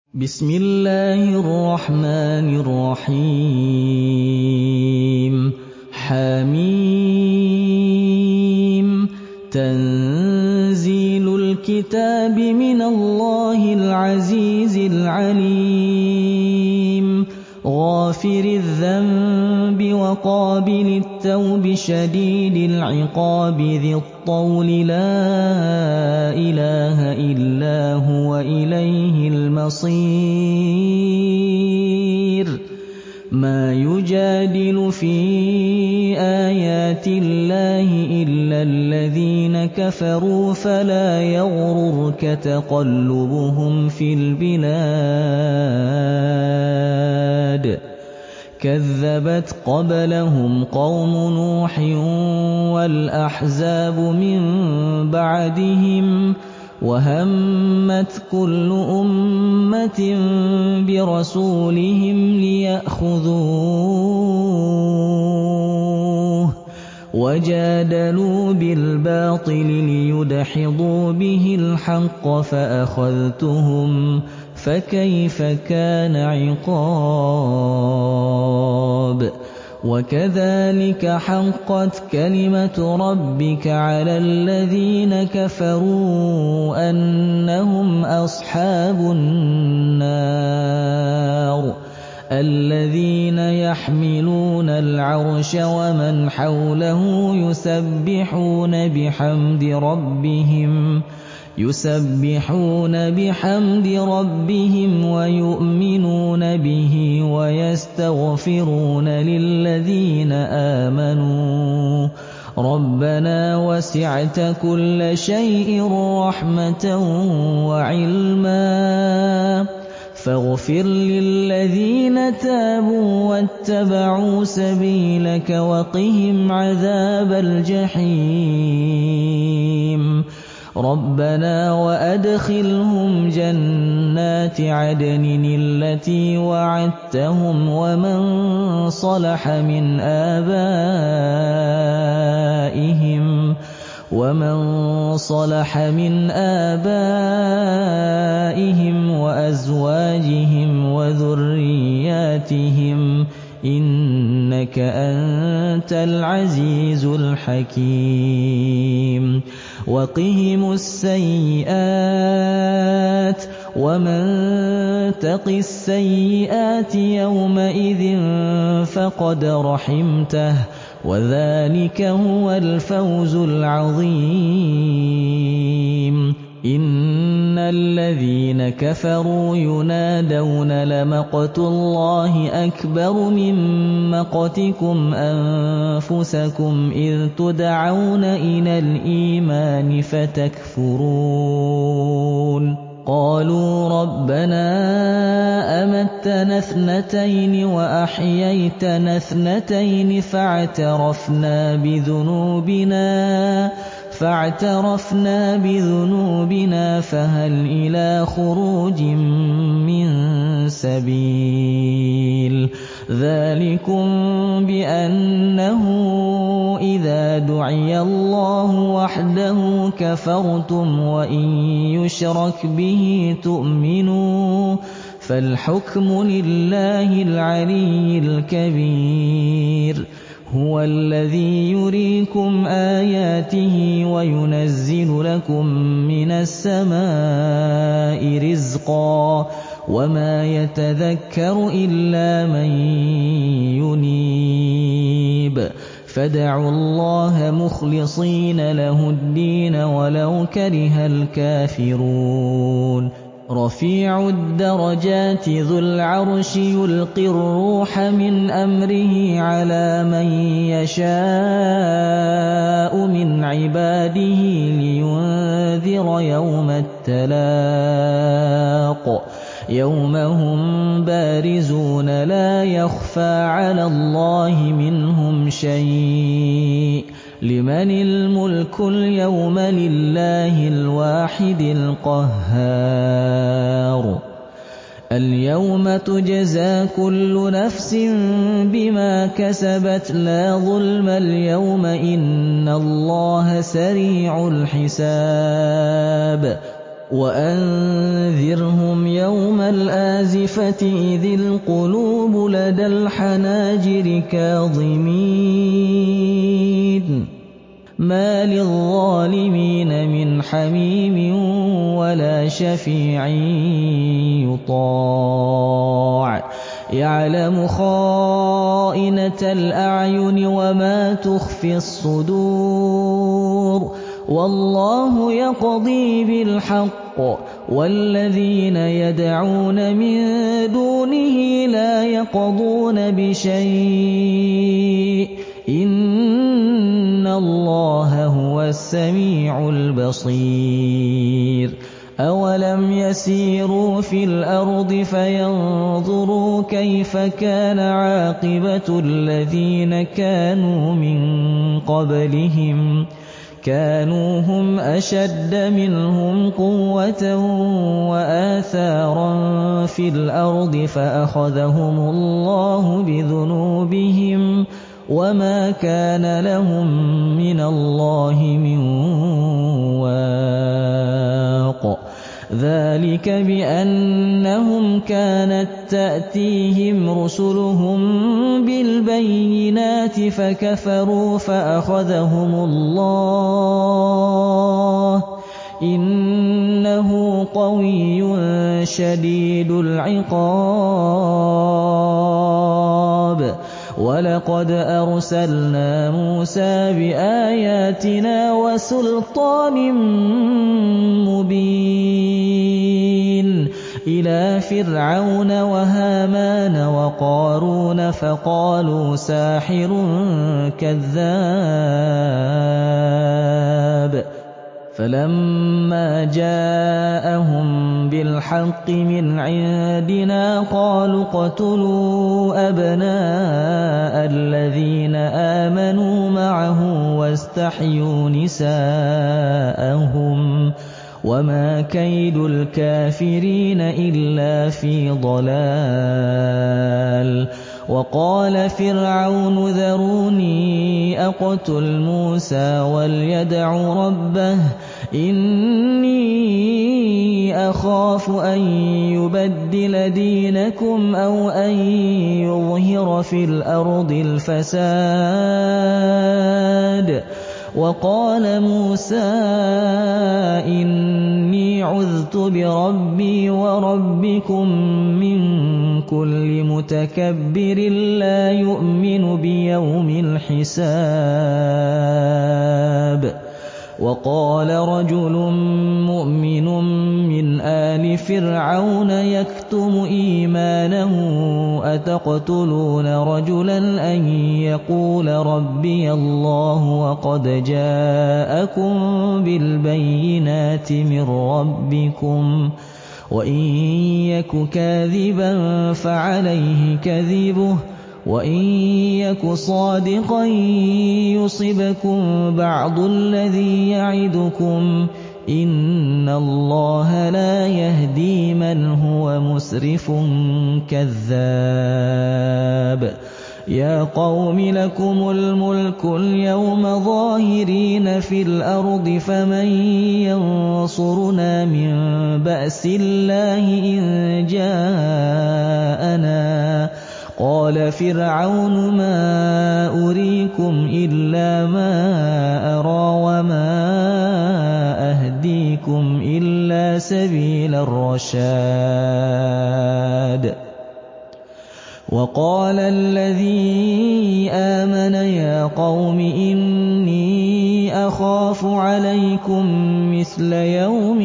بسم الله الرحمن الرحيم حميم تنزيل الكتاب من الله العزيز العليم غافر الذنب وقابل التوب شديد العقاب ذي الطول لا إله إلا هو إليه المصير ما يجادل في آيات الله إلا الذين كفروا فلا يغررك تقلبهم في البلاد كذبت قبلهم قوم نوح والأحزاب من بعدهم وهمت كل أمة برسولهم ليأخذوه وجادلوا بالباطل ليدحضوا به الحق فأخذتهم فكيف كان عقاب وكذلك حقت كلمة ربك على الذين كفروا أنهم أصحاب النار الذين يحملون العرش ومن حوله يسبحون بحمد ربهم ويؤمنون به ويستغفرون للذين آمنوا ربنا وسعت كل شيء رحمة وعلما فاغفر للذين تابوا واتبعوا سبيلك وقهم عذاب الجحيم ربنا وأدخلهم جنات عدن التي وعدتهم ومن صلح من آبائهم وأزواجهم وذرياتهم إنك أنت العزيز الحكيم وقهم السيئات ومن تق السيئات يومئذ فقد رحمته وذلك هو الفوز العظيم إن الذين كفروا ينادون لمقت الله أكبر من مقتكم أنفسكم إذ تدعون إلى الإيمان فتكفرون قالوا ربنا أمتنا اثنتين وأحييتنا اثنتين فاعترفنا بذنوبنا فهل إلى خروج من سبيل ذلكم بأنه إذا دعي الله وحده كفرتم وإن يشرك به تؤمنوا فالحكم لله العلي الكبير هو الذي يريكم آياته وينزل لكم من السماء رزقا وما يتذكر إلا من ينيب فادعوا الله مخلصين له الدين ولو كره الكافرون رفيع الدرجات ذو العرش يلقي الروح من أمره على من يشاء من عباده لينذر يوم التلاق يوم هم بارزون لا يخفى على الله منهم شيء لمن الملك اليوم لله الواحد القهار اليوم تجزى كل نفس بما كسبت لا ظلم اليوم إن الله سريع الحساب وأنذرهم يوم الآزفة إذ القلوب لدى الحناجر كاظمين ما للظالمين من حميم ولا شفيع يطاع يعلم خائنة الأعين وما تخفي الصدور والله يقضي بالحق والذين يدعون من دونه لا يقضون بشيء إن الله هو السميع البصير أولم يسيروا في الأرض فينظروا كيف كان عاقبة الذين كانوا من قبلهم كانوا هم أشد منهم قوة وآثارا في الأرض فأخذهم الله بذنوبهم وما كان لهم من الله من واق ذلك بأنهم كانت تأتيهم رسلهم بالبينات فكفروا فأخذهم الله إنه قوي شديد العقاب ولقد أرسلنا موسى بآياتنا وسلطان مبين إلى فرعون وهامان وقارون فقالوا ساحر كذاب فلما جاءهم بالحق من عندنا قالوا اقتلوا أبناء الذين آمنوا معه واستحيوا نساءهم وما كيد الكافرين إلا في ضلال وقال فرعون ذروني أقتل موسى وليدع ربه إني أخاف أن يبدل دينكم أو أن يظهر في الأرض الفساد وقال موسى إني عذت بربي وربكم من كل متكبر لا يؤمن بيوم الحساب وقال رجل مؤمن من آل فرعون يكتم إيمانه أتقتلون رجلا أن يقول ربي الله وقد جاءكم بالبينات من ربكم وإن يك كاذبا فعليه كذبه وإن يك صادقا يصبكم بعض الذي يعدكم إن الله لا يهدي من هو مسرف كذاب يا قوم لكم الملك اليوم ظاهرين في الأرض فمن ينصرنا من بأس الله إن جاءنا قال فرعون ما أريكم إلا ما أرى وما أهديكم إلا سبيل الرشاد وقال الذي آمن يا قوم إني أخاف عليكم مثل يوم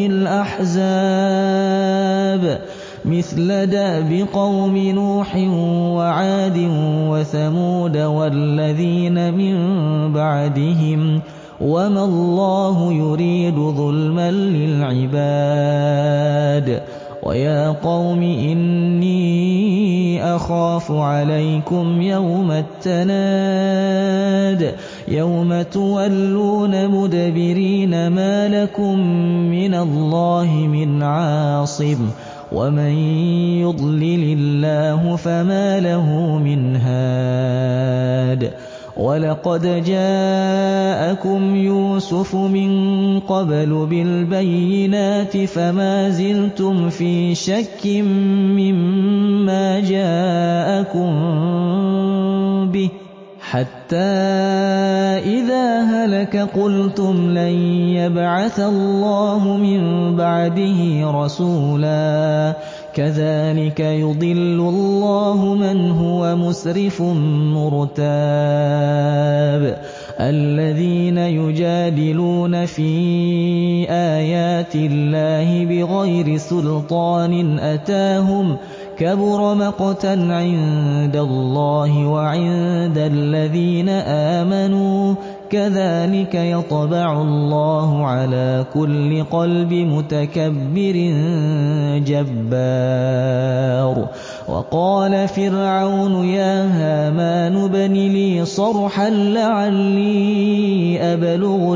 الأحزاب مثل دأب قوم نوح وعاد وثمود والذين من بعدهم وما الله يريد ظلما للعباد ويا قوم إني أخاف عليكم يوم التناد يوم تولون مدبرين ما لكم من الله من عاصم ومن يضلل الله فما له من هاد وَلَقَدْ جَاءَكُمْ يُوسُفُ مِن قَبْلُ بِالْبَيِّنَاتِ فَمَا زِلْتُمْ فِي شَكٍّ مِّمَّا جَاءَكُم بِهِ حَتَّىٰ إِذَا هَلَكَ قُلْتُمْ لَن يَبْعَثَ اللَّهُ مِن بَعْدِهِ رَسُولًا ۚ كَذَٰلِكَ يُضِلُّ اللَّهُ مَنْ هُوَ مُسْرِفٌ مُّرْتَابٌ الَّذِينَ يُجَادِلُونَ فِي آيَاتِ اللَّهِ بِغَيْرِ سُلْطَانٍ أَتَاهُمْ كَبُرَ مَقْتًا عِندَ اللَّهِ وَعِندَ الَّذِينَ آمَنُوا ۚ كَذَٰلِكَ يَطْبَعُ اللَّهُ عَلَىٰ كُلِّ قَلْبِ مُتَكَبِّرٍ جَبَّارٍ وَقَالَ فِرْعَوْنُ يَا هَامَانُ ابْنِ لِي صَرْحًا لَّعَلِّي أَبْلُغُ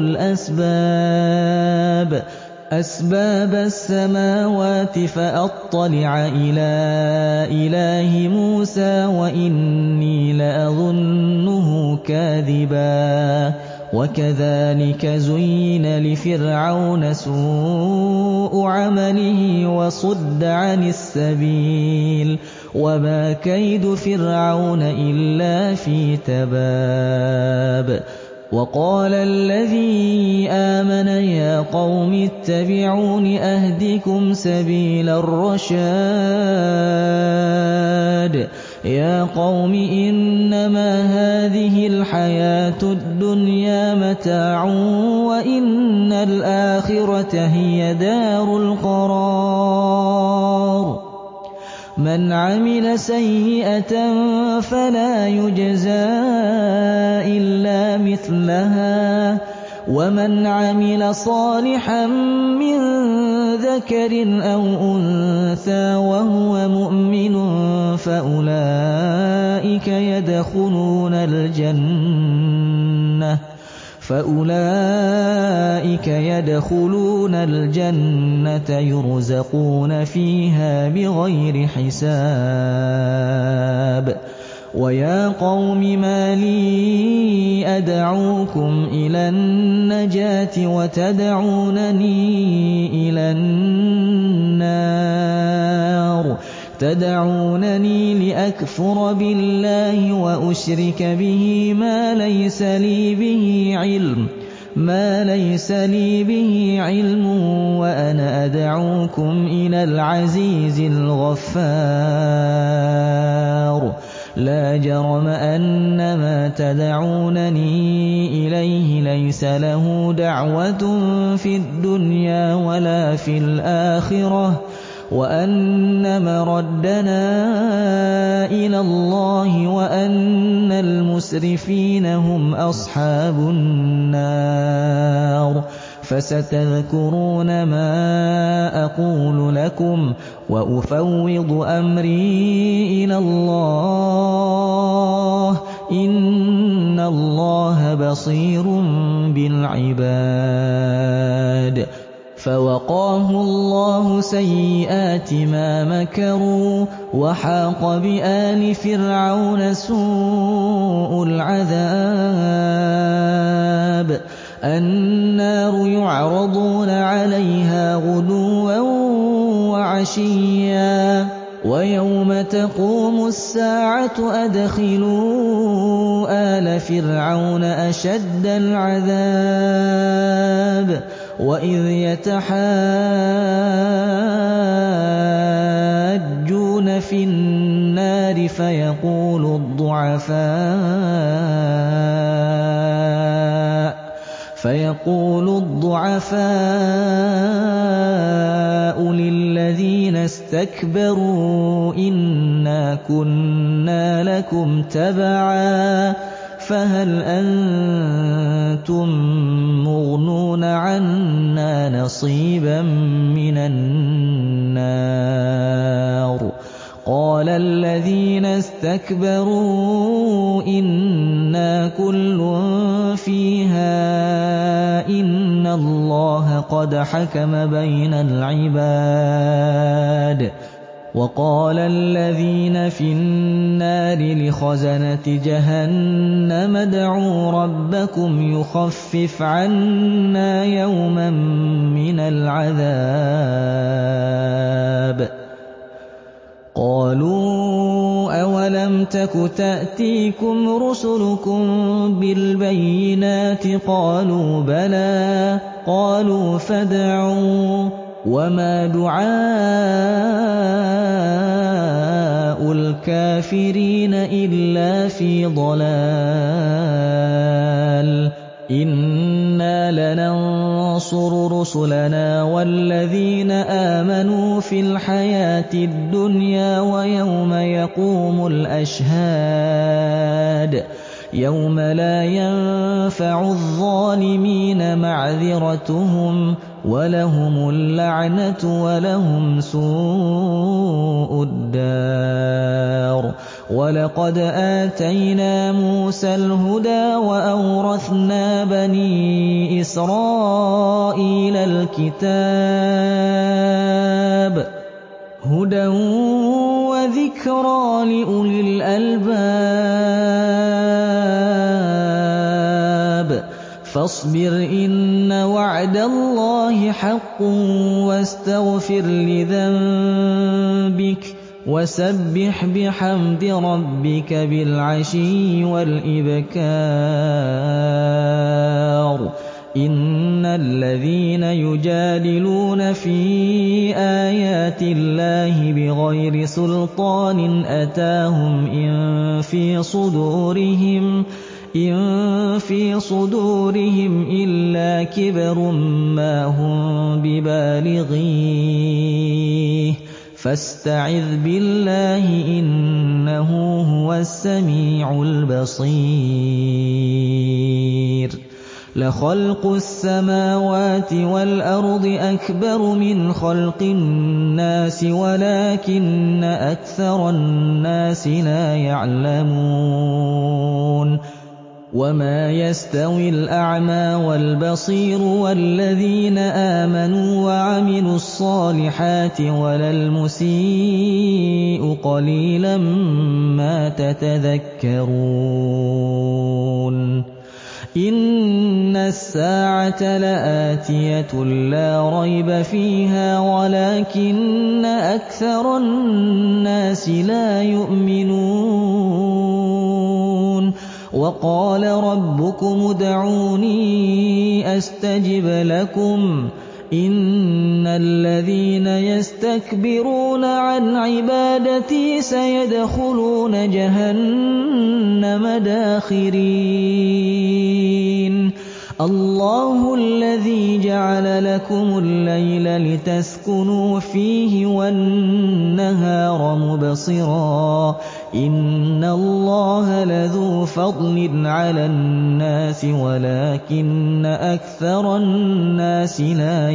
أَسْبَابَ السَّمَاوَاتِ فَأَطَّلِعَ إِلَىٰ إِلَٰهِ مُوسَىٰ وَإِنِّي لَأَظُنُّهُ كَاذِبًا وَكَذَٰلِكَ زُيِّنَ لِفِرْعَوْنَ سُوءُ عَمَلِهِ وَصُدَّ عَنِ السَّبِيلِ وَمَا كَيْدُ فِرْعَوْنَ إِلَّا فِي تَبَابٍ وَقَالَ الَّذِي آمَنَ يَا قَوْمِ اتَّبِعُونِ أَهْدِكُمْ سَبِيلَ الرَّشَادِ يَا قَوْمِ إِنَّمَا هَٰذِهِ الْحَيَاةُ الدُّنْيَا مَتَاعٌ وَإِنَّ الْآخِرَةَ هِيَ دَارُ الْقَرَارِ مَنْ عَمِلَ سَيِّئَةً فَلَا يُجْزَىٰ إِلَّا مِثْلَهَا وَمَنْ عَمِلَ صَالِحًا مِّن ذَكَرٍ أَوْ أُنثَىٰ وَهُوَ مُؤْمِنٌ فَأُولَٰئِكَ يَدْخُلُونَ الْجَنَّةَ يُرْزَقُونَ فِيهَا بِغَيْرِ حِسَابٍ وَيَا قَوْمِ مَا لِي أَدْعُوكُمْ إِلَى النَّجَاةِ وَتَدْعُونَنِي إِلَى النَّارِ تدعونني لأكفر بالله وأشرك به ما ليس لي به علم وأنا أدعوكم إلى العزيز الغفار لا جرم أن ما تدعونني إليه ليس له دعوة في الدنيا ولا في الآخرة وأن مردنا إلى الله وأن المسرفين هم أصحاب النار فستذكرون ما أقول لكم وأفوض أمري إلى الله إن الله بصير بالعباد فوقاه الله سيئات ما مكروا وحاق بآل فرعون سوء العذاب النار يعرضون عليها غدوا وعشيا ويوم تقوم الساعة أدخلوا آل فرعون أشد العذاب وإذ يتحاجون في النار فيقول الضعفاء للذين استكبروا إنا كنا لكم تبعا فهل أنتم مغنون عنا نصيبا من النار قال الذين استكبروا إنا كل فيها إن الله قد حكم بين العباد وقال الذين في النار لخزنة جهنم ادعوا ربكم يخفف عنا يوما من العذاب قالوا أولم تك تأتيكم رسلكم بالبينات قالوا بلى قالوا فادعوا وما دعاء الكافرين إلا في ضلال إنا لننصر رسلنا والذين آمنوا في الحياة الدنيا ويوم يقوم الأشهاد يوم لا ينفع الظالمين معذرتهم ولهم اللعنة ولهم سوء الدار ولقد آتينا موسى الهدى وأورثنا بني إسرائيل الكتاب هدى وذكرى لأولي الألباب فاصبر إن وعد الله حق واستغفر لذنبك وسبح بحمد ربك بالعشي والإبكار إن الذين يجادلون في آيات الله بغير سلطان أتاهم إن في صدورهم إلا كبر ما هم ببالغيه فاستعذ بالله إنه هو السميع البصير لخلق السماوات والأرض أكبر من خلق الناس ولكن أكثر الناس لا يعلمون وما يستوي الأعمى والبصير والذين آمنوا وعملوا الصالحات ولا المسيء قليلا ما تتذكرون إن الساعة لآتية لا ريب فيها ولكن أكثر الناس لا يؤمنون وقال ربكم ادعوني أستجب لكم إن الذين يستكبرون عن عبادتي سيدخلون جهنم داخرين الله الذي جعل لكم الليل لتسكنوا فيه والنهار مبصرا إن الله لذو فضل على الناس ولكن أكثر الناس لا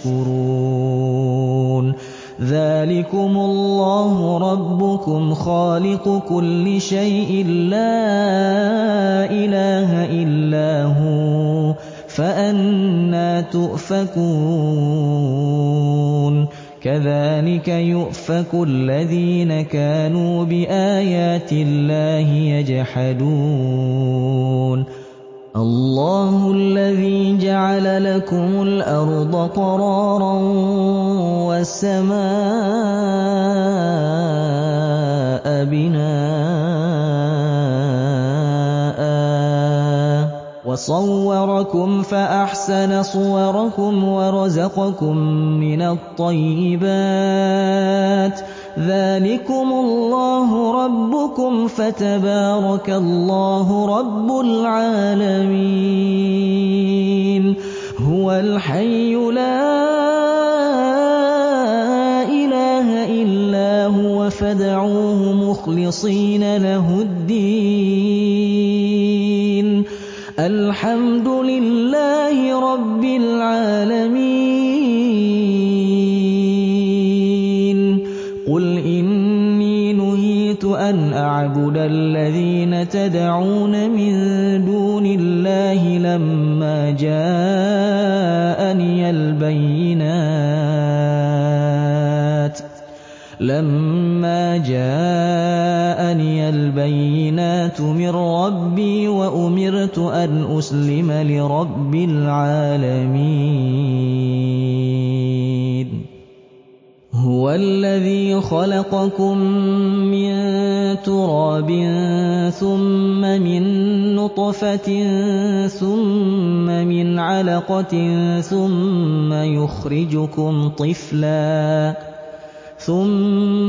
يشكرون ذلكم الله ربكم خالق كل شيء لا إله إلا هو فأنى تؤفكون كذلك يؤفك الذين كانوا بآيات الله يجحدون الله الذي جعل لكم الأرض قرارا والسماء بناء وصوركم فأحسن صوركم ورزقكم من الطيبات ذلكم الله ربكم فتبارك الله رب العالمين هو الحي لا إله إلا هو فادعوه مخلصين له الدين الحمد لله رب العالمين قل إني نهيت أن أعبد الذين تدعون من دون الله لما جاءني البينات لَمَّا جَاءَنِيَ الْبَيِّنَاتُ مِن رَّبِّي وَأُمِرْتُ أَنْ أُسْلِمَ لِرَبِّ الْعَالَمِينَ هُوَ الَّذِي خَلَقَكُم مِّن تُرَابٍ ثُمَّ مِن نُّطْفَةٍ ثُمَّ مِنْ عَلَقَةٍ ثُمَّ يُخْرِجُكُمْ طِفْلًا ثُمَّ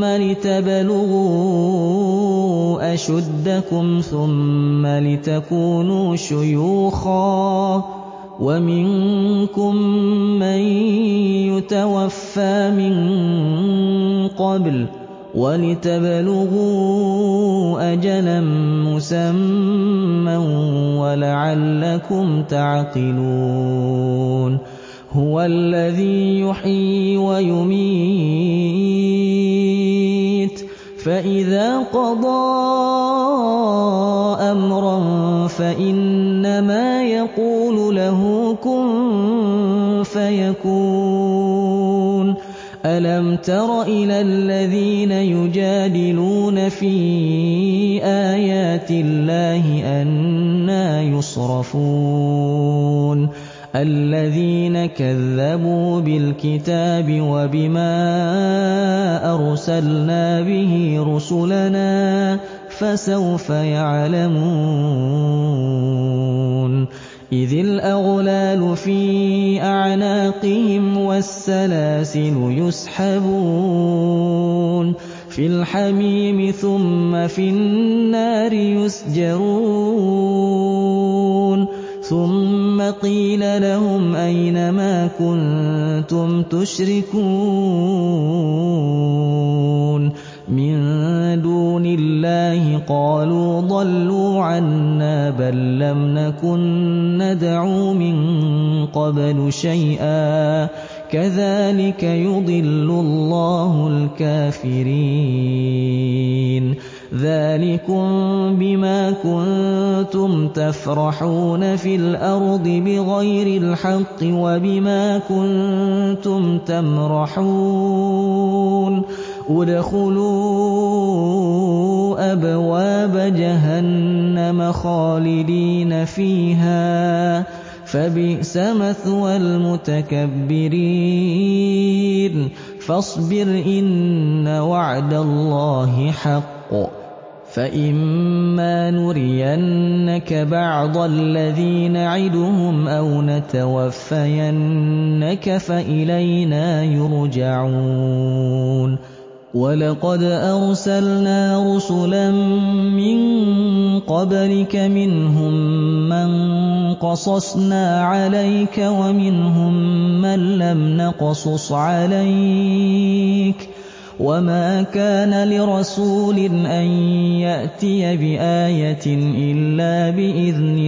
لِتَبْلُغُوا أَشُدَّكُمْ ثُمَّ لِتَكُونُوا شُيُوخًا وَمِنكُم مَّن يُتَوَفَّىٰ مِن قَبْلُ وَلِتَبْلُغُوا أَجَلًا مُّسَمًّى وَلَعَلَّكُمْ تَعْقِلُونَ هُوَ الَّذِي يُحْيِي وَيُمِيتُ فَإِذَا قَضَىٰ أَمْرًا فَإِنَّمَا يَقُولُ لَهُ كُن فَيَكُونُ أَلَمْ تَرَ إِلَى الَّذِينَ يُجَادِلُونَ فِي آيَاتِ اللَّهِ أَنَّىٰ يُصْرَفُونَ الَّذِينَ كَذَّبُوا بِالْكِتَابِ وَبِمَا أَرْسَلْنَا بِهِ رُسُلَنَا فَسَوْفَ يَعْلَمُونَ إِذِ الْأَغْلَالُ فِي أَعْنَاقِهِمْ وَالسَّلَاسِلُ يُسْحَبُونَ فِي الْحَمِيمِ ثُمَّ فِي النَّارِ يُسْجَرُونَ ثُمَّ قِيلَ لَهُمْ أَيْنَ مَا كُنتُمْ تُشْرِكُونَ مِن دُونِ اللَّهِ قَالُوا ضَلُّوا عَنَّا بَل لَّمْ نَكُن نَّدْعُو مِن قَبْلُ شَيْئًا كَذَٰلِكَ يُضِلُّ اللَّهُ الْكَافِرِينَ ذَٰلِكُم بِمَا كُنتُمْ تَفْرَحُونَ فِي الْأَرْضِ بِغَيْرِ الْحَقِّ وَبِمَا كُنتُمْ تَمْرَحُونَ ادْخُلُوا أَبْوَابَ جَهَنَّمَ خَالِدِينَ فِيهَا فَبِئْسَ مَثْوَى الْمُتَكَبِّرِينَ فَاصْبِرْ إِنَّ وَعْدَ اللَّهِ حَقٌّ فَإِمَّا نُرِيَنَّكَ بَعْضَ الَّذِي نَعِدُهُمْ أَوْ نَتَوَفَّيَنَّكَ فَإِلَيْنَا يُرْجَعُونَ وَلَقَدْ أَرْسَلْنَا رُسُلًا مِّن قَبْلِكَ مِنْهُم مَّن قَصَصْنَا عَلَيْكَ وَمِنْهُم مَّن لَّمْ نَقْصُصْ عَلَيْكَ وَمَا كَانَ لِرَسُولٍ أَن يَأْتِيَ بِآيَةٍ إِلَّا بِإِذْنِ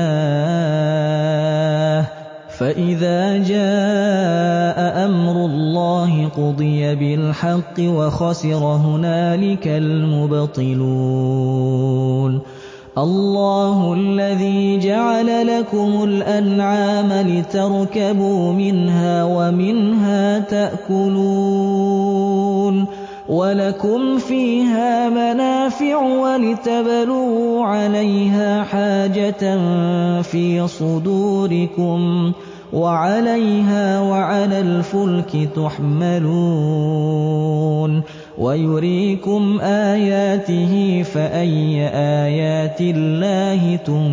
اللَّهِ فَإِذَا جَاءَ أَمْرُ اللَّهِ قُضِيَ بِالْحَقِّ وَخَسِرَ هُنَالِكَ الْمُبْطِلُونَ اللَّهُ الَّذِي جَعَلَ لَكُمُ الْأَنْعَامَ لِتَرْكَبُوا مِنْهَا وَمِنْهَا تَأْكُلُونَ وَلَكُمْ فِيهَا مَنَافِعُ وَلِتَبْلُغُوا عَلَيْهَا حَاجَةً فِي صُدُورِكُمْ وَعَلَيْهَا وَعَلَى الْفُلْكِ تُحْمَلُونَ وَيُرِيكُمْ آيَاتِهِ فَأَيَّ آيَاتِ اللَّهِ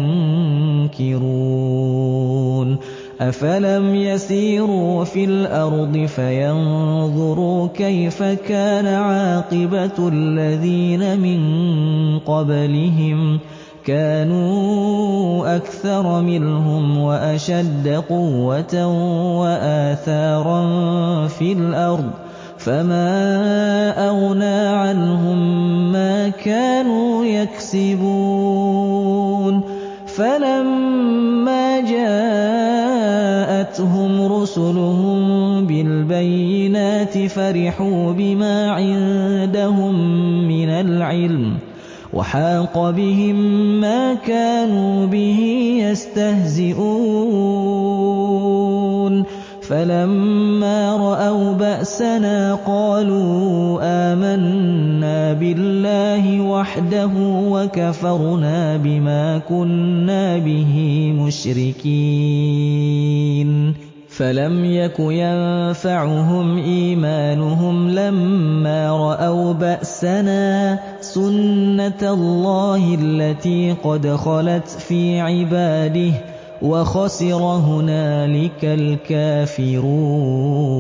تُنكِرُونَ أَفَلَمْ يَسِيرُوا فِي الْأَرْضِ فَيَنظُرُوا كَيْفَ كَانَ عَاقِبَةُ الَّذِينَ مِن قَبْلِهِمْ كَانُوا أَكْثَرَ مِنْهُمْ وَأَشَدَّ قُوَّةً وَآثَارًا فِي الْأَرْضِ فَمَا أَغْنَىٰ عَنْهُم مَّا كَانُوا يَكْسِبُونَ فَلَمَّا جَاءَتْهُمْ رُسُلُهُم بِالْبَيِّنَاتِ فَرِحُوا بِمَا عِندَهُم مِّنَ الْعِلْمِ وَحَاقَ بِهِم مَّا كَانُوا بِهِ يَسْتَهْزِئُونَ فَلَمَّا رَأَوْا بَأْسَنَا قَالُوا آمَنَّا بِاللَّهِ وَحْدَهُ وَكَفَرْنَا بِمَا كُنَّا بِهِ مُشْرِكِينَ فَلَمْ يَكُ يَنفَعُهُمْ إِيمَانُهُمْ لَمَّا رَأَوْا بَأْسَنَا ۖ سُنَّتَ اللَّهِ الَّتِي قَدْ خَلَتْ فِي عِبَادِهِ ۖ وَخَسِرَ هُنَالِكَ الْكَافِرُونَ